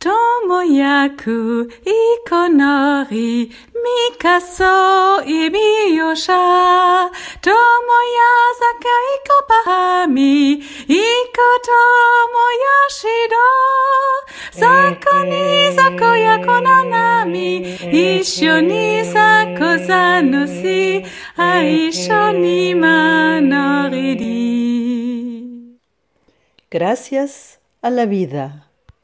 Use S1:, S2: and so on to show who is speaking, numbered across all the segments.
S1: Tomoyaku ikonori Mikaso imiyosha Tomoyasaka ikopahami Iko tomoyashido Sako ni sako yako nanami Isho ni sako zanosi Aisho ni manoridi.
S2: Gracias a la vida.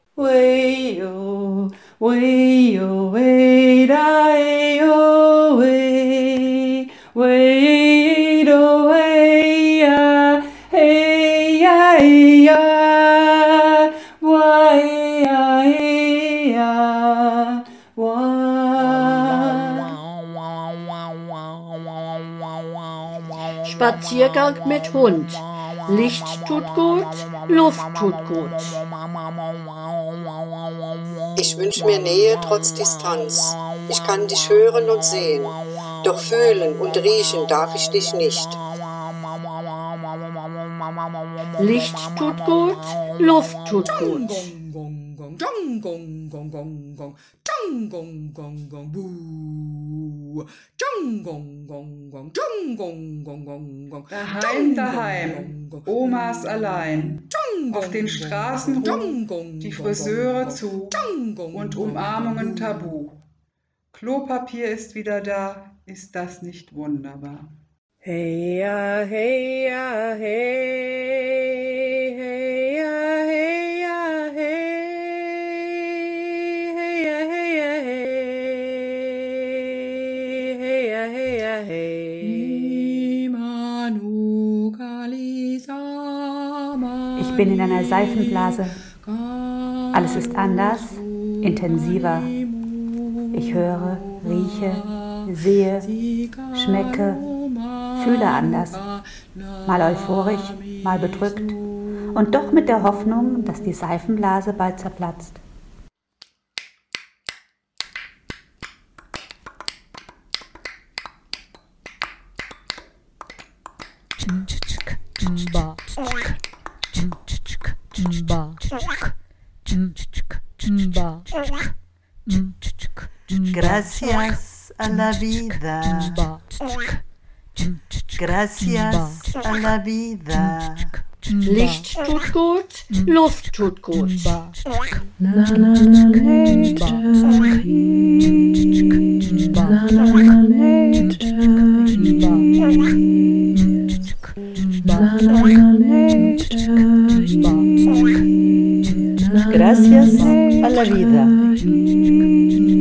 S1: Weyo, weyo, weira, eyo, wey, weido, weya, heya, eya, weya, eya,
S2: Spaziergang mit Hund. Licht tut gut, Luft tut gut.
S3: Ich wünsche mir Nähe trotz Distanz. Ich kann dich hören und sehen, doch fühlen und riechen darf ich dich nicht.
S2: Licht tut gut, Luft tut gut.
S4: Daheim, daheim, Omas allein, auf den Straßen ruhen die Friseure zu und Umarmungen tabu. Klopapier ist wieder da, ist das nicht wunderbar?
S2: Hey ja, hey ja, hey, hey ja, hey ja, hey, hey ja, hey ja, hey, hey ja, hey ja, hey.
S5: Ich bin in einer Seifenblase. Alles ist anders, intensiver. Ich höre, rieche, sehe, schmecke, fühle anders. Mal euphorisch, mal bedrückt. Und doch mit der Hoffnung, dass die Seifenblase bald zerplatzt.
S2: Gracias a la vida. Gracias a la vida. Licht tut gut, Luft tut gut. Gracias a la vida.